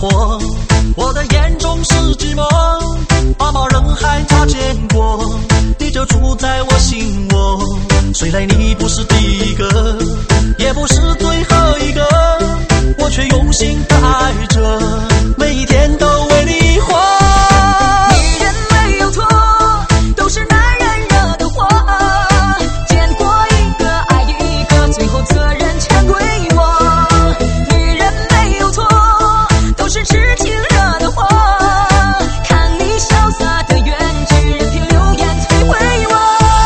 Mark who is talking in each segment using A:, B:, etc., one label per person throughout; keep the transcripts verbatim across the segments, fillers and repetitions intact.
A: 火，我的眼中是寂寞，茫茫人海擦肩过，你就住在我心窝。虽然你不是第一个，也不是最后一个，我却用心的爱着，每一天都为你活。
B: 女人没有错，都是男人惹的祸，见过一个爱一个，最后责任全归我。女人没有错，都是痴情惹的祸，看你潇洒的远去，任凭流言摧毁我。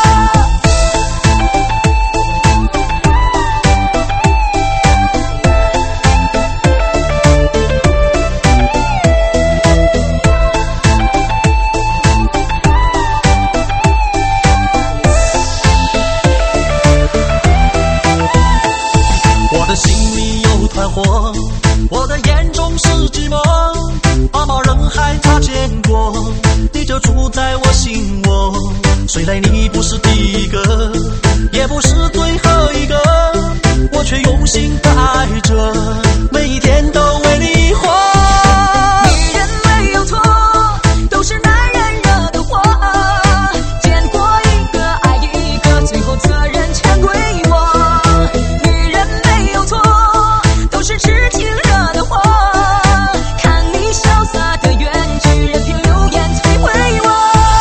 A: 我的心里有团火，我的眼中是寂寞，茫茫人海擦肩过，你就住在我心窝。虽然你不是第一个，也不是最后一个，我却用心的爱着，每一天都为你活。
B: 女人没有错，都是男人惹的祸，见过一个爱一个，最后责任全归我。女人没有错，都是痴情惹的祸，看你潇洒的远去，任凭流言摧毁我。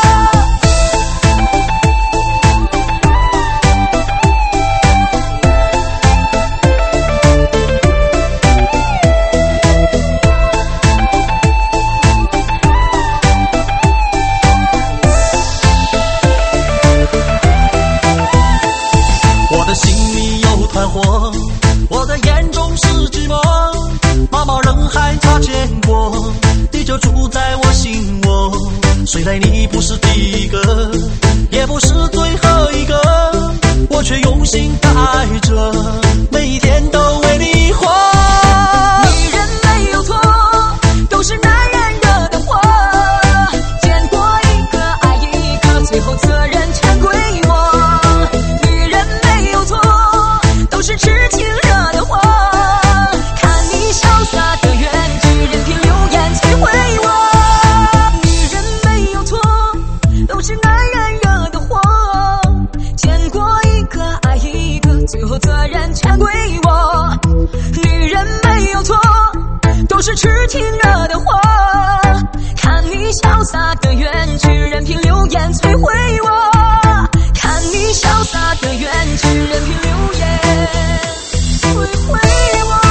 A: 我的心里有团火，我的眼中是寂寞，茫茫人海擦肩过，你就住在我心窝。虽然你不是第一个，也不是最后一个，我却用心的爱着，每一天都为你活。
B: 女人没有错，都是男人惹的祸，见过一个爱一个，最后责任全归我。女人没有错，都是痴情惹的祸，看你潇洒的远去，任凭流言摧毁我。女人没有错，都是男人惹的祸，见过一个爱一个，最后责任全归我。女人没有错，都是痴情惹的祸，看你潇洒的远去，任凭流言摧毁我。看你潇洒的远去，任凭流言摧毁我。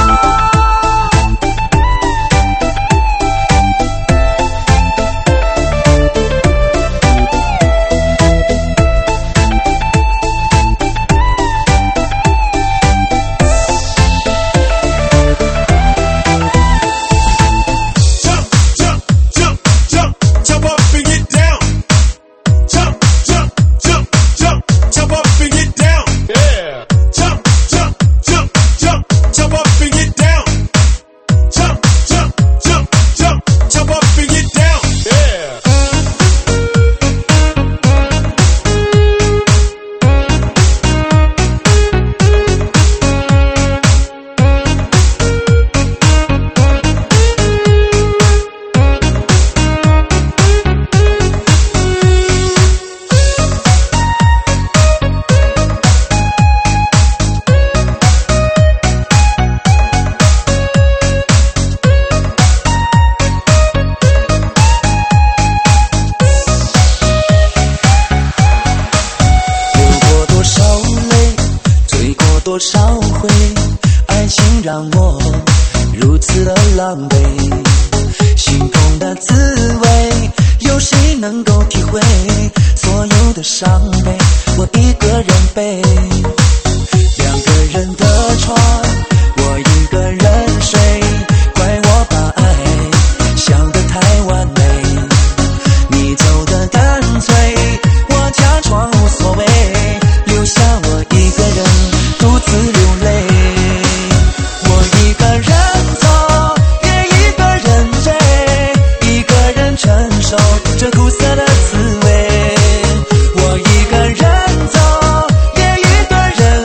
C: 多少回，爱情让我如此的狼狈，心痛的滋味，有谁能够体会？所有的伤悲，我一个人背。两个人的床，我一个人睡，怪我把爱想得太完美。你走得干脆，我假装无所谓，留下我一个人独自流泪。我一个人走，也一个人追，一个人承受这苦涩的滋味。我一个人走，也一个人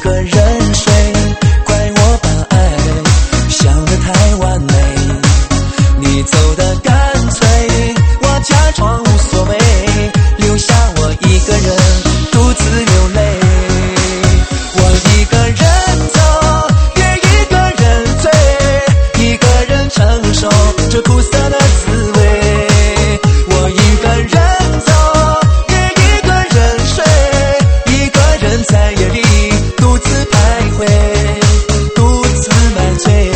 C: 个人睡，怪我把爱想得太完美。你走得干脆，我假装无所谓，留下我一个人独自流泪。我一个人走，也一个人醉，一个人承受这苦涩的滋味。我一个人走，也一个人睡，一个人在夜里独自徘徊，独自买醉。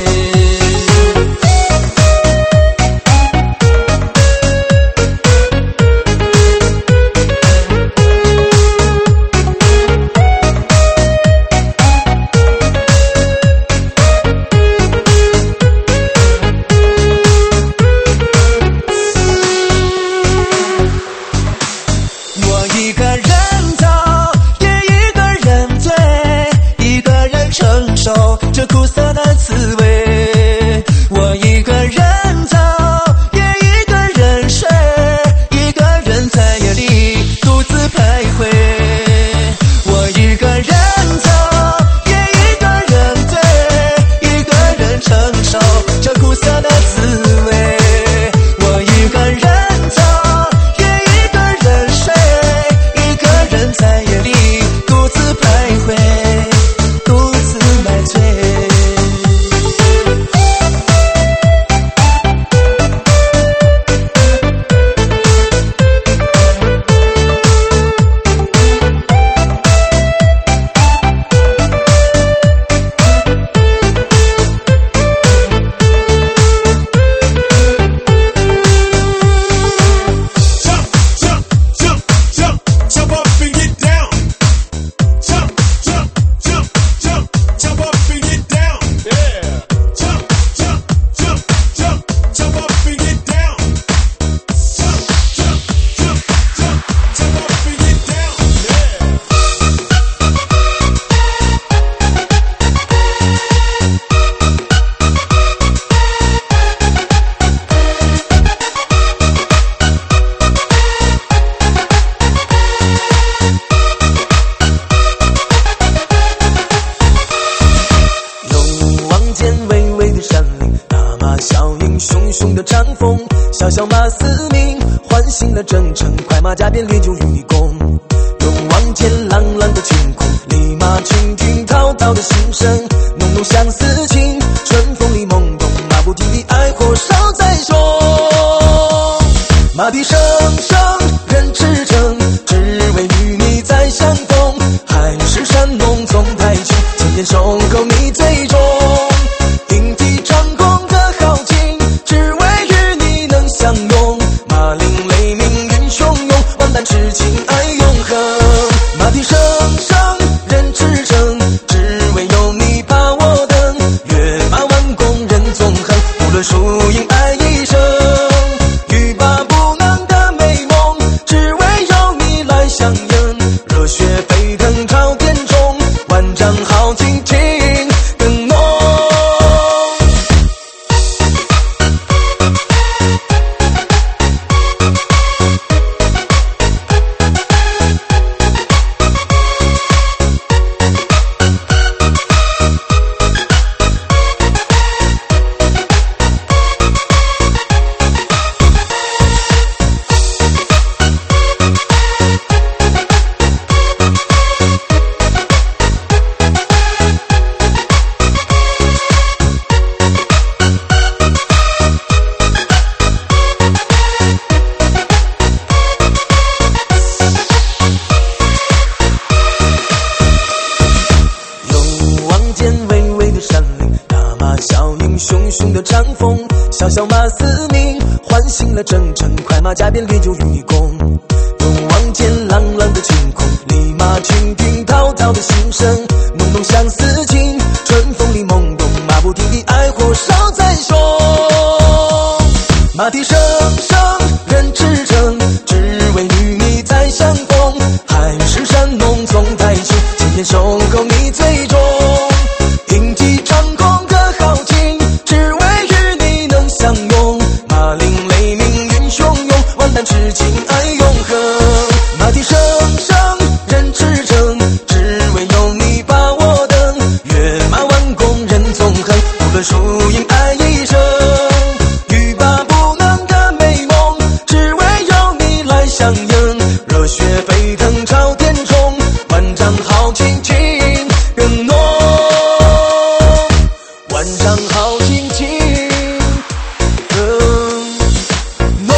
C: 我一个人走，也一个人醉，一个人承受这苦涩的滋味。我一个人走，也一个人睡，一个人在夜里独自徘徊。我一个人走，也一个人醉，一个人承受这苦涩的滋味。我一个人走，也一个人睡，一个人在夜里独自徘徊，独自买醉。汹汹的战风，小小马嘶鸣，唤醒了征程，快马加鞭烈酒与你共。勇往间朗朗的天空，立马倾听滔滔的心声，浓浓相思情，春风里懵懂，马不停蹄，爱火烧在胸。马蹄声声人驰骋，只为与你再相逢。海誓山盟总太轻，千年守候你最终。顶替张弓的豪情，只为与你能相拥。马铃雷鸣云汹涌，万般痴情爱永恒。马蹄声声人驰骋，只为有你把我等。跃马弯弓人纵横，无论输赢爱一生。欲罢不能的美梦，只为有你来相迎。热血沸腾朝天中，万丈豪情情更浓。汹汹的战风，小小马嘶鸣，唤醒了征程，快马加鞭烈酒与你共。勇往间朗朗的天空，立马倾听滔滔的心声，浓浓相思情，春风里懵懂，马不停蹄，爱火烧在胸。马蹄声声人驰骋，只为与你再相逢。海誓山盟总太轻，千年守候你最终。顶替长空的豪情，只为与你能相拥。马铃雷鸣云汹涌，万般痴情爱永恒。马蹄声声人驰骋，只为有你把个输赢爱一生，欲罢不能的美梦，只为有你来相迎。热血沸腾朝天冲，万丈豪情情更浓，万丈豪情情更浓。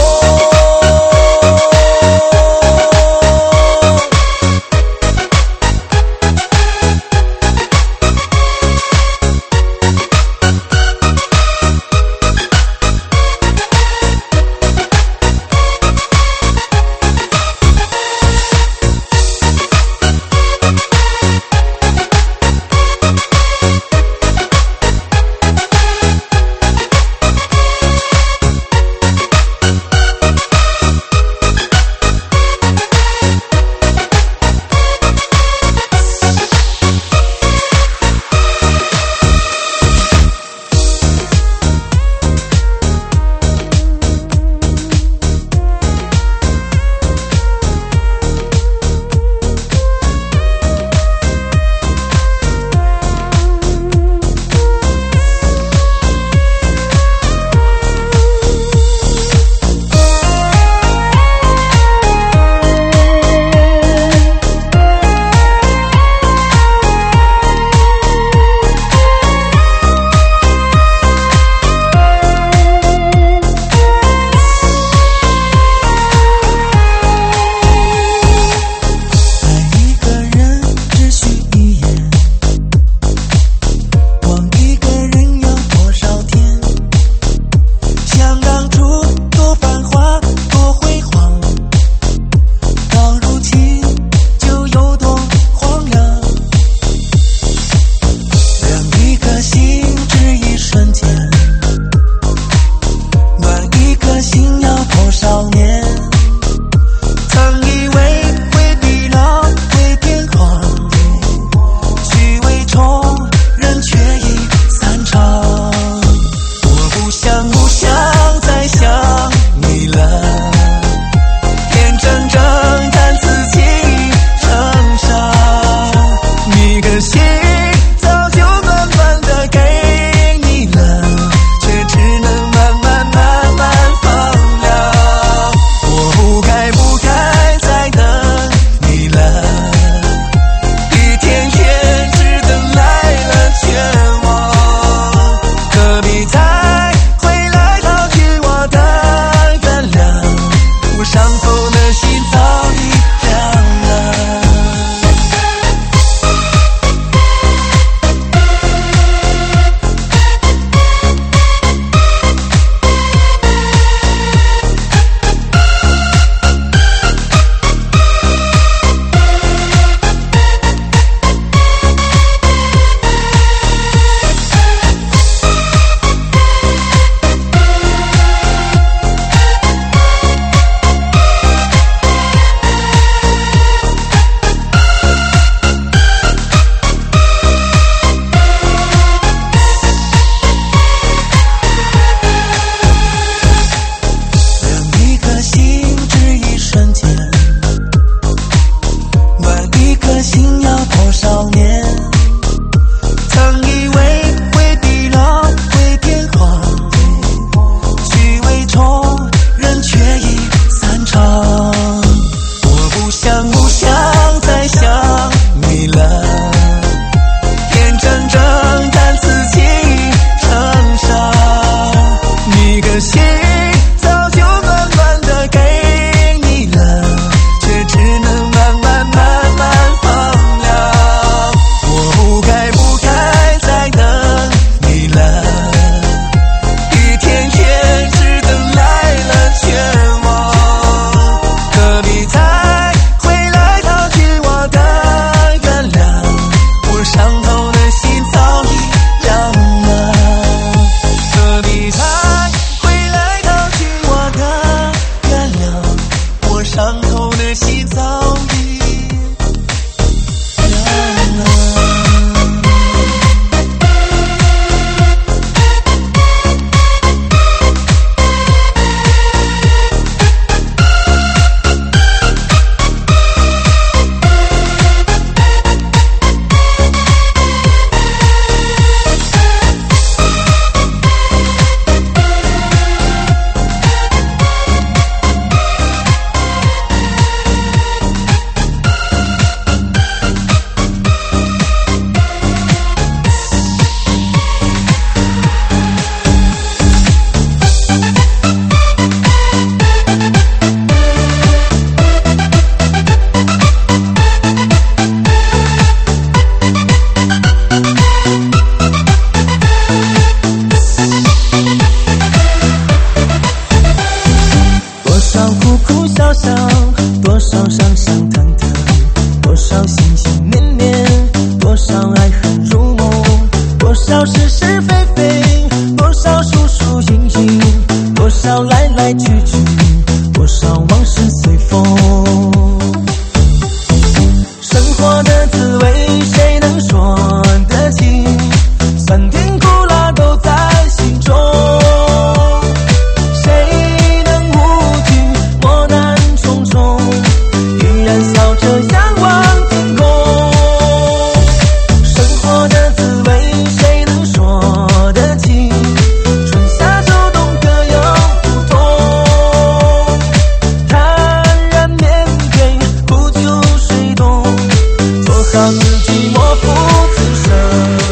C: 活的滋味谁能说得清？春夏秋冬各有不同，坦然面对，不求谁懂，做好自己，默不自声。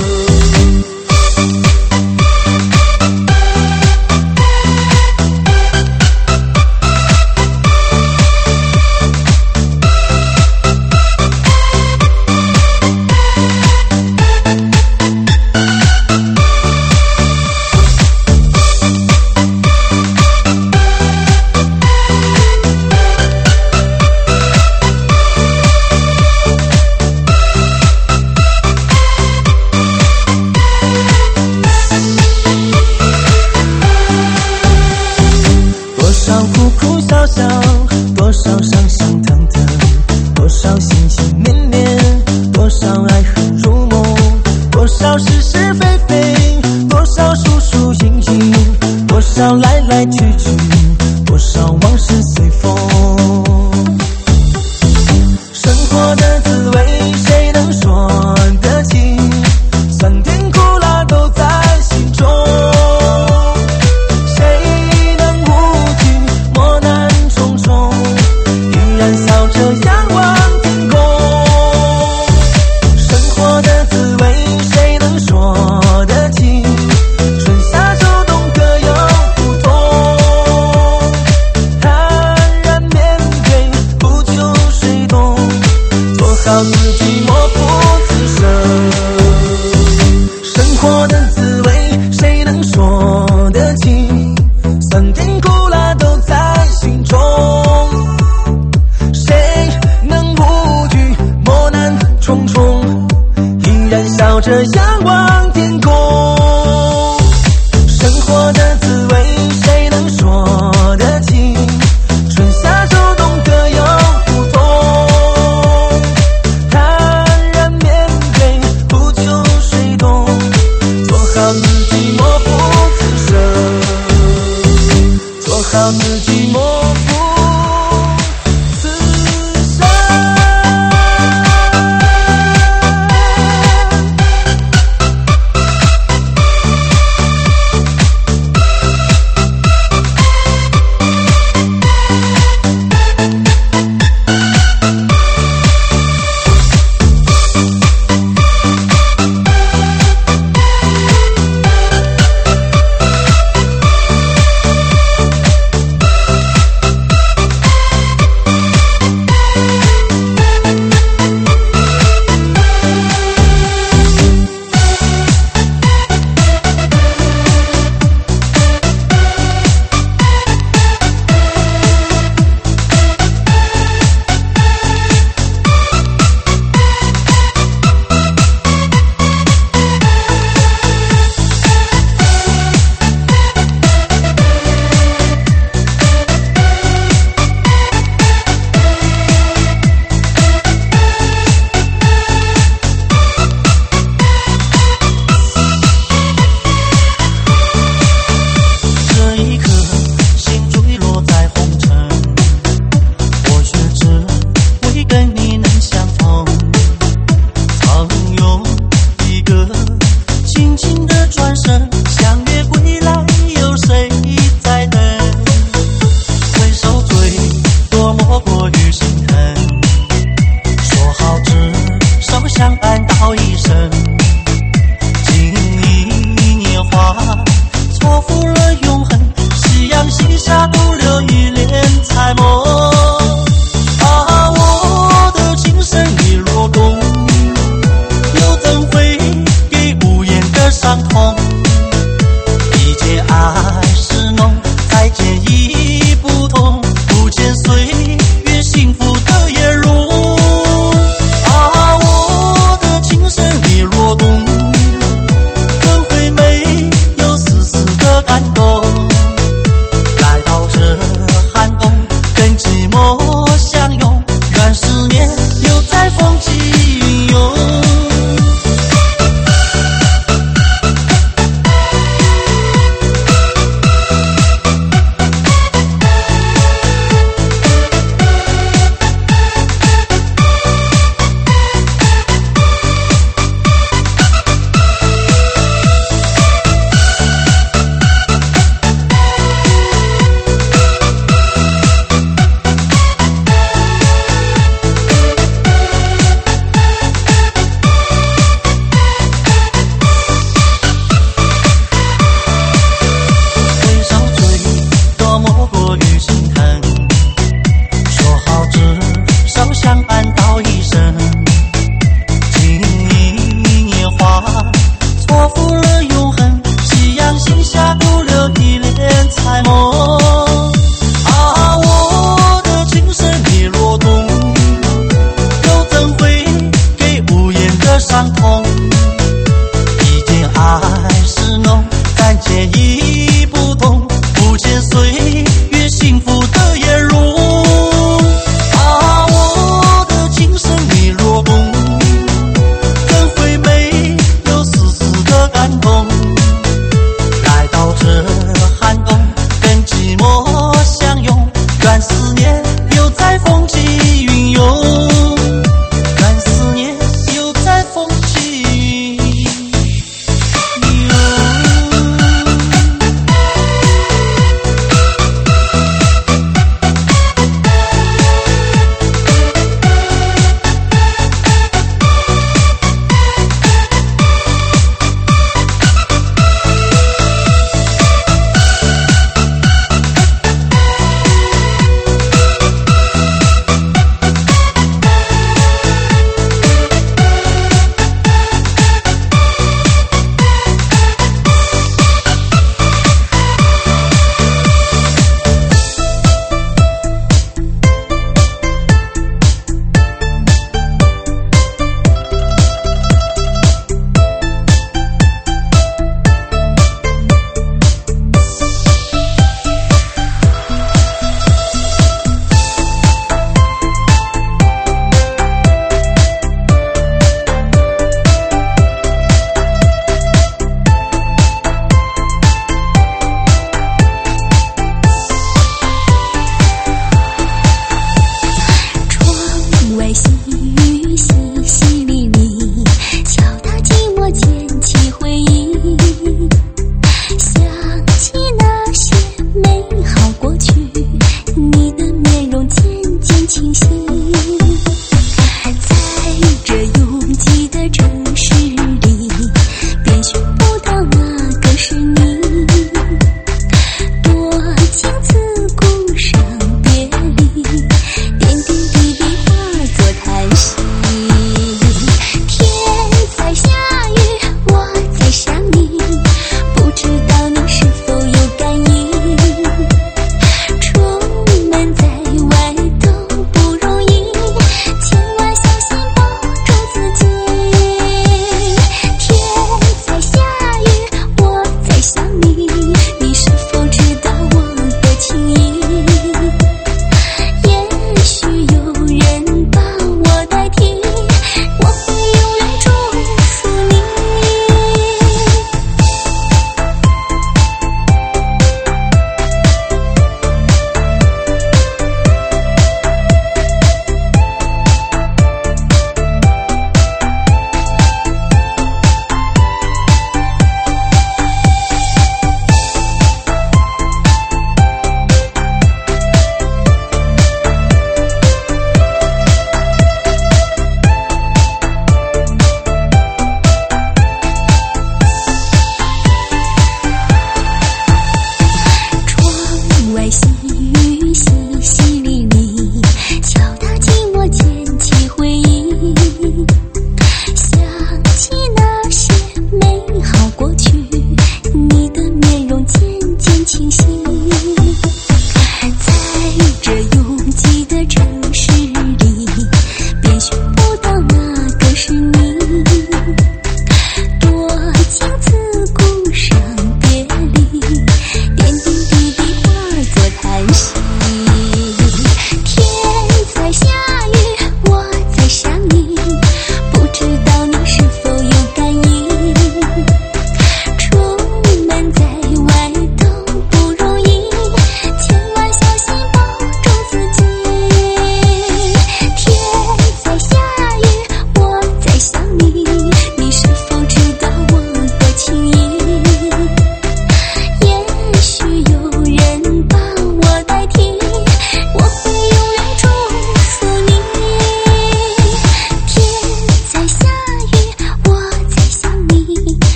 C: 多少伤心疼疼，多少心心念念，多少爱恨入梦，多少是是非非，多少输输赢赢，多少来来去去，多少往事随风。生活的滋味谁能说得清？酸甜苦辣都在心中。笑着仰望天空，生活的滋味谁能说得清？春夏秋冬各有不同，坦然面对，不求谁懂，做好自己，默不自声。生活的滋味谁能说得清？酸甜苦辣都在心中。重重，依然笑着仰望天空。生活的滋味谁能说得清？春夏秋冬各有不同，坦然面对，不求谁懂，做好自己，默不自声。做好自己，默不自声。
A: 爱是浓，感情已不同，不见岁月幸福的颜容。把我的情深你若懂，更会没有丝丝的感动。来到这寒冬，跟寂寞相拥，愿思念又在风起云涌，愿思念又在风起云涌。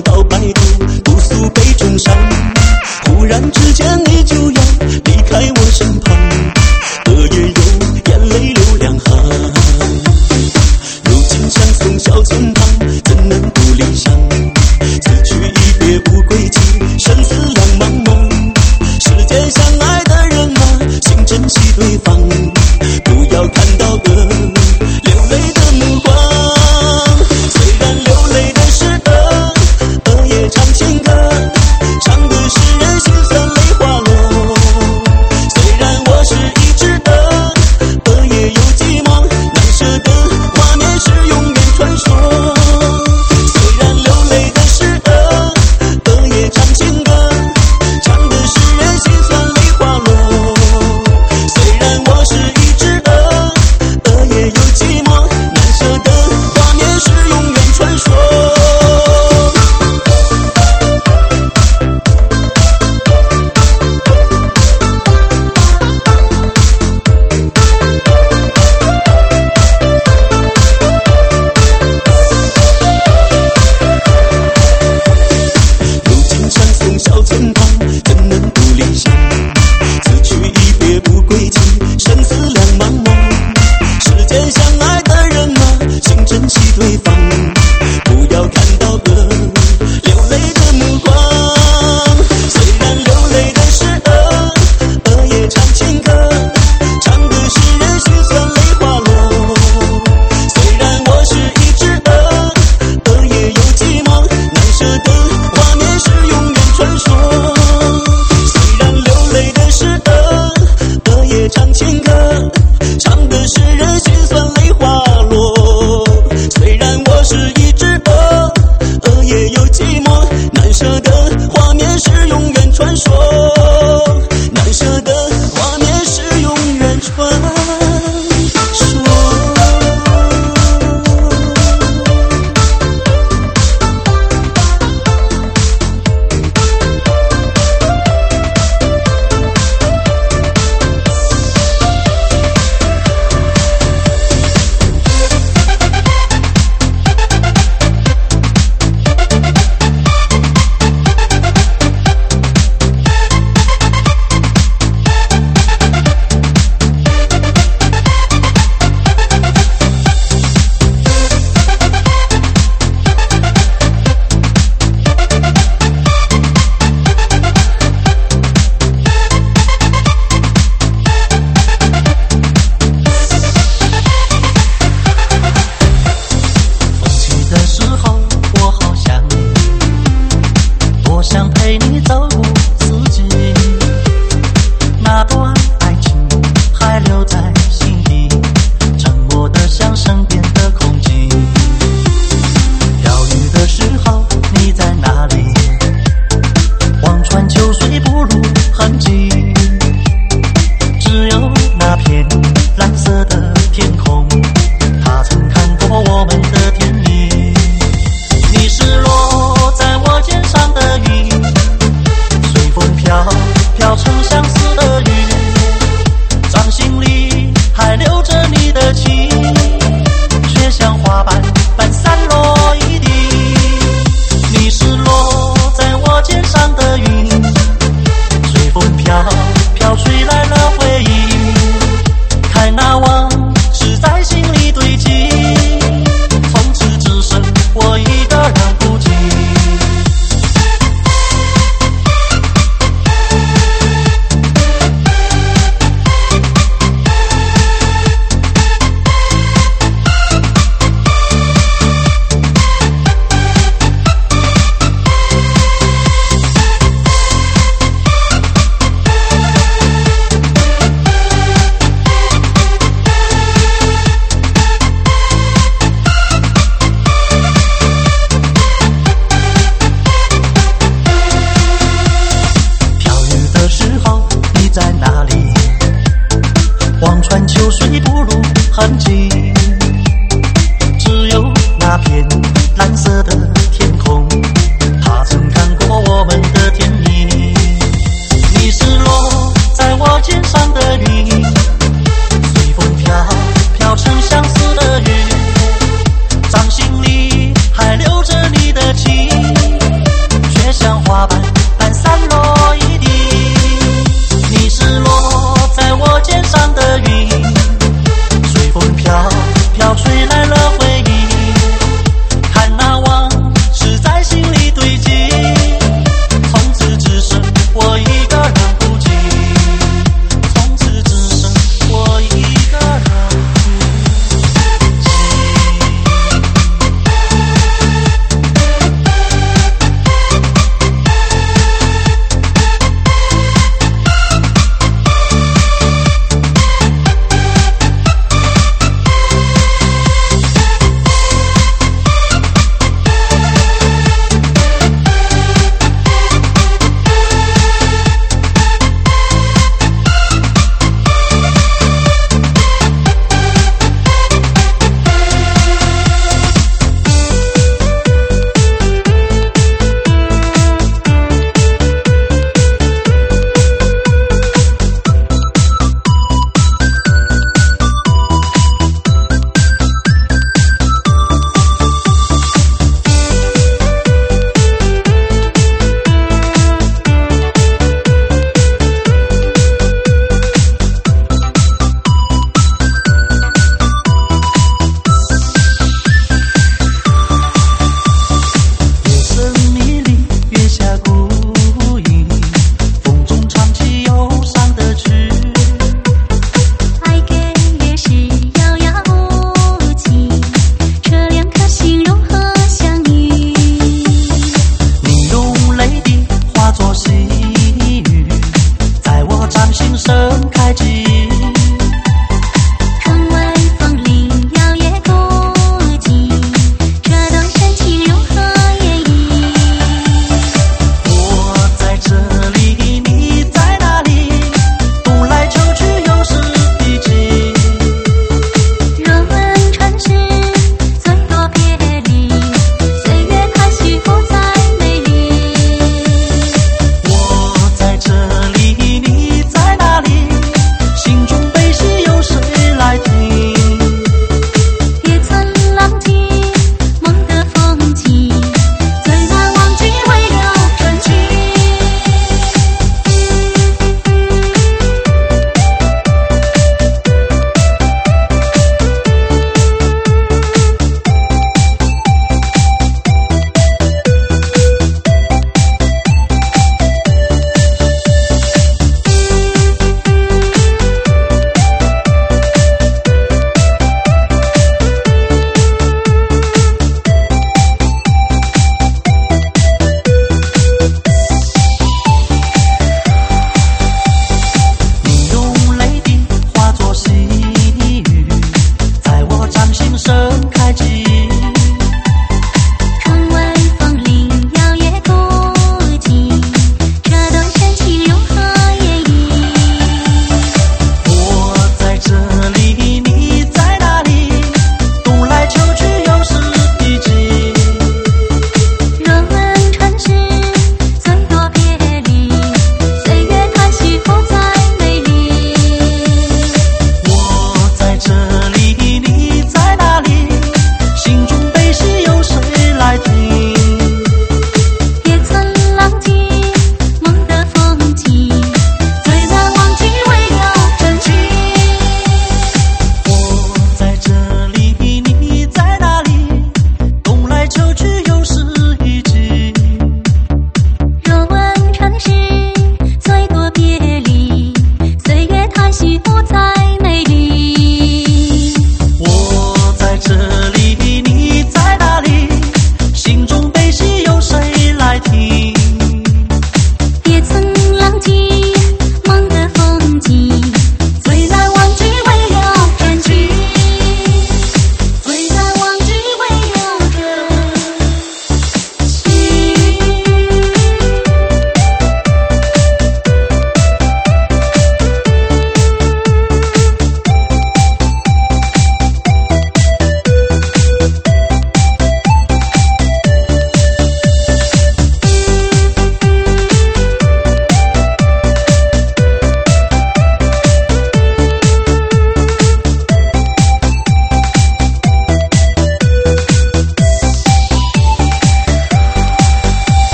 C: 到白头，不诉杯中伤。忽然之间你就要离开我身旁，隔夜有眼泪流两行。如今相送小村旁，怎能不离乡？此去一别无归期，生死两茫茫。世间相爱的人啊，请珍惜对方，不要看到的流泪的目光。虽然流泪的是灯，额也唱情歌，唱的是人心酸泪滑落。虽然我是一只灯，额也有寂寞难舍的画面是永远传说。虽然流泪的是灯，额也唱情歌，唱的是人心酸泪滑落。虽然我是一只灯，额也有寂寞难舍的画面是永远传说。如今相送小村旁，怎能不离乡？此去一别不归期，生死两茫茫。世间相爱的人啊，请珍惜对方，不要看到的流泪的目光。虽然流泪的是灯，额也唱情歌，唱的是人心酸泪滑落。虽然我是一只灯，额也有寂寞难舍的画面是永远传说。虽然流泪的是灯，额也唱情歌，唱的是人心酸泪滑落。虽然我是一只灯，额也有寂寞难舍的画面是永远传说。难舍的画面是永远传说。风起的时候我好想你，多想陪你走过四季。那段爱情还留在心底，沉默的像身边的空气。飘雨的时候你在哪里？望穿秋水不露痕迹，只有那片蓝色的天空，他曾看过我们的天意。你是落在我肩上的云，随风飘，飘成相思的雨。掌心里还留着你的情，却像花瓣般散落一地。你是落在我肩上的云，随风飘，飘吹来了回忆。看那往事在心里堆积，从此只剩我一个人孤寂。痕迹，只有那片蓝色的天空，他曾看过我们的天意。你是落在我肩上的云，随风飘，飘成相思的雨，掌心里还留着你的情，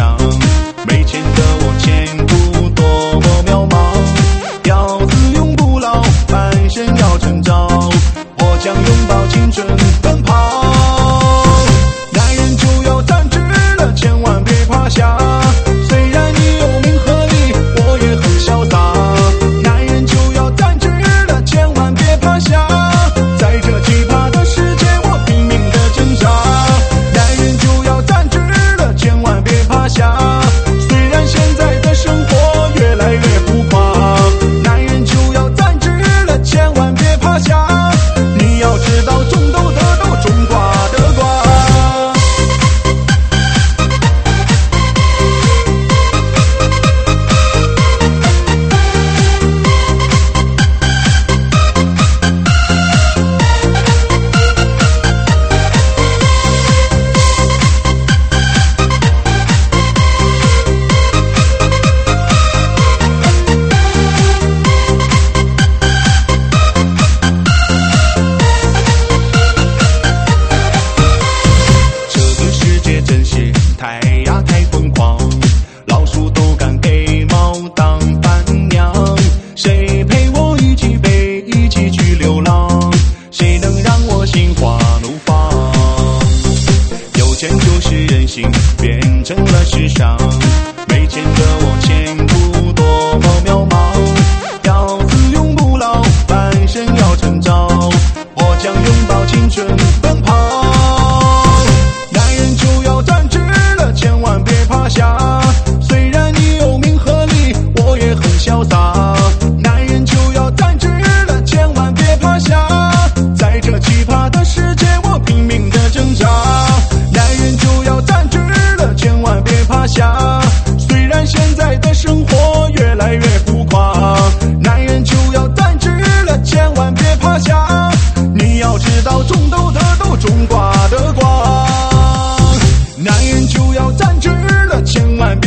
D: 上，没钱的我前途多么渺茫。要自永不老，半生要成长，我将拥抱青春奔跑。男人就要站直了，千万别趴下，虽然你有名和利，我也很潇洒。男人就要站直了，千万别趴下，在这奇葩的世界我拼命的挣扎。男人就要站直了，千万别趴下，虽然现在的生活越来越浮夸。男人就要站直了，千万别趴下，你要知道种豆得豆，种瓜得瓜。真是太呀太疯狂，老鼠都敢给猫当伴娘，谁陪我一起飞，一起去流浪，谁能让我心花怒放。有钱就是任性，变成了时尚，没钱的我前途多么渺茫。要自永不老，半生要成长，我将拥抱青春奔跑。千万别趴下，虽然你有名和利，我也很潇洒。男人就要站直了，千万别趴下，在这奇葩的世界我拼命的挣扎。男人就要站直了，千万别趴下，虽然现在的生活越来越浮夸。男人就要站直了，千万别趴下，你要知道种豆得豆，种瓜得瓜。男人就要站直了，千万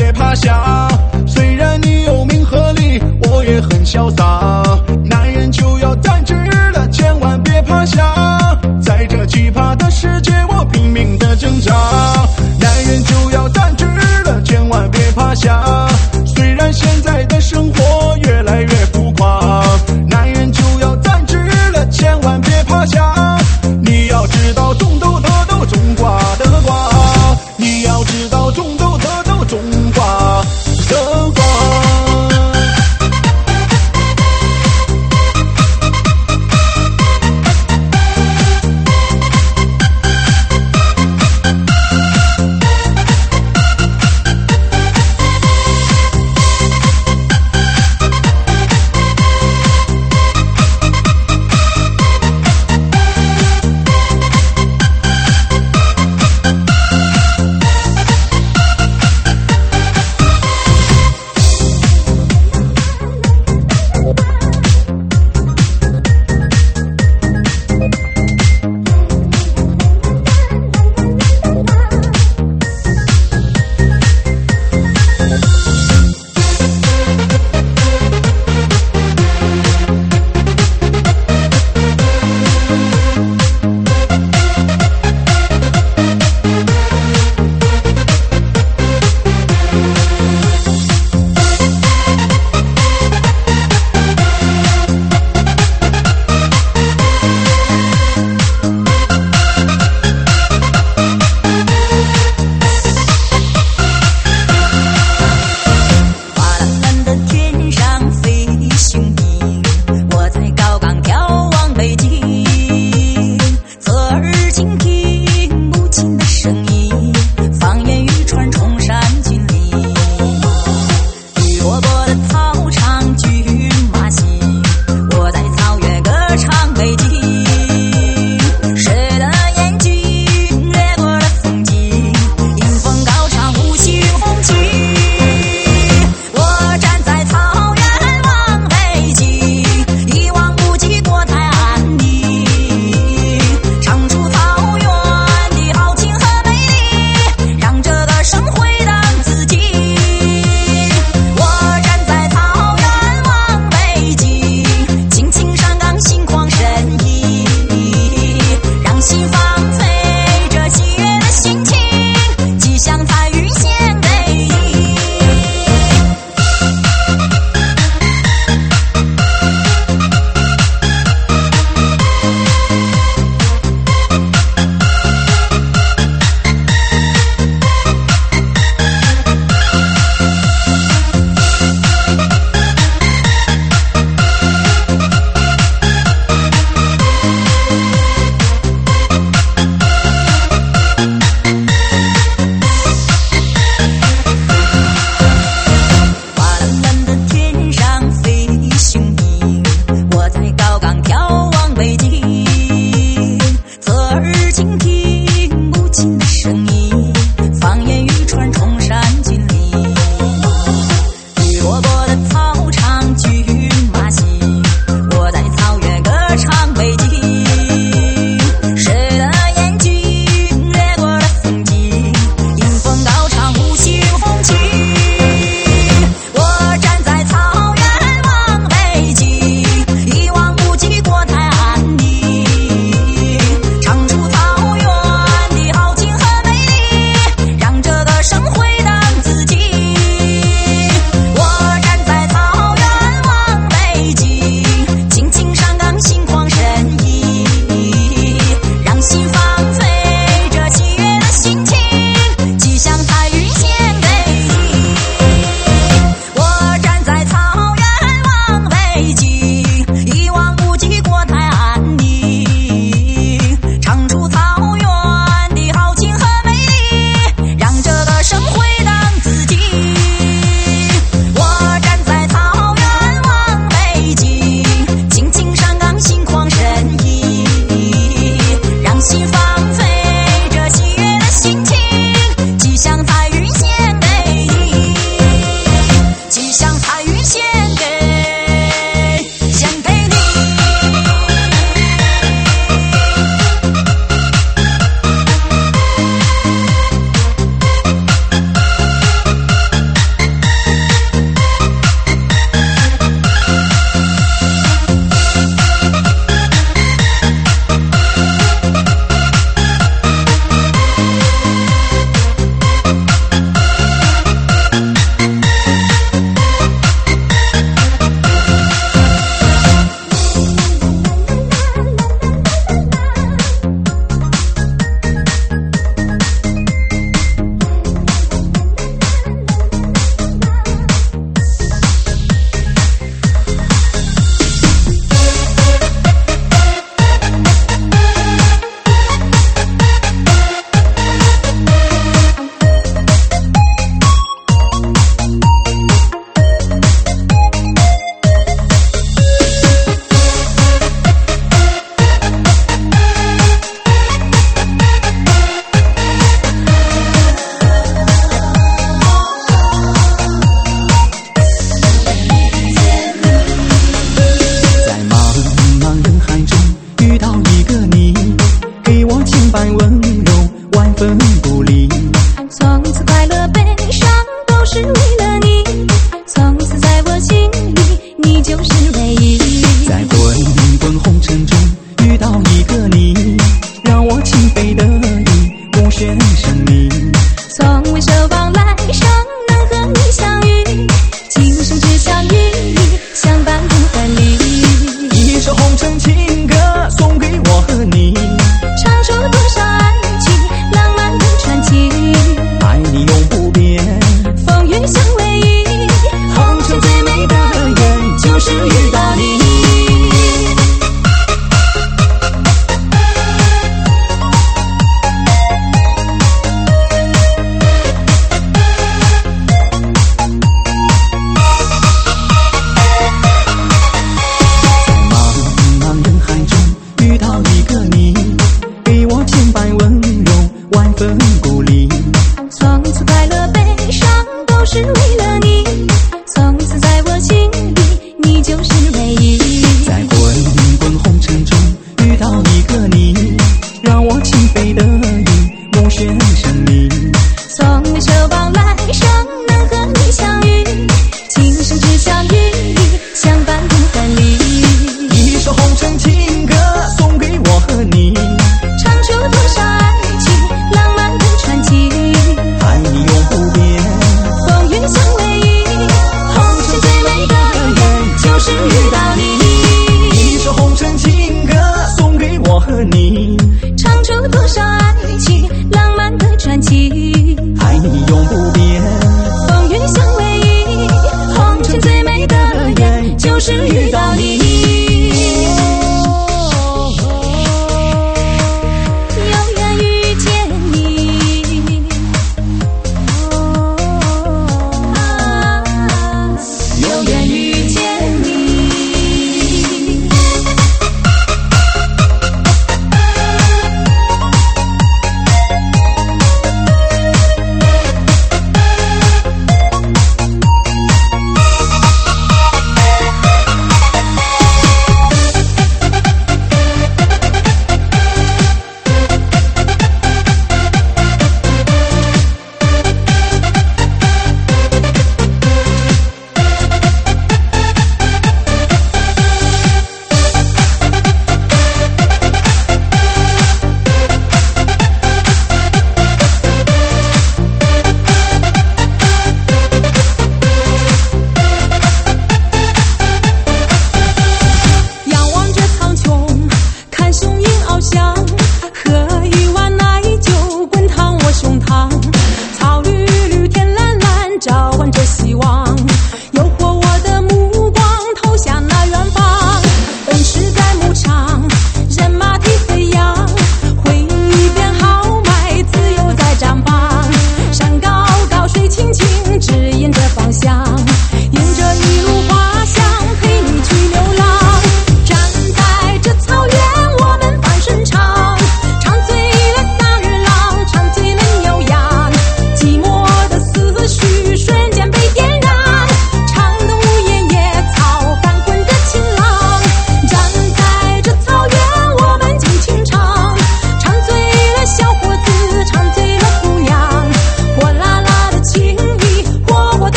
B: 是遇到你。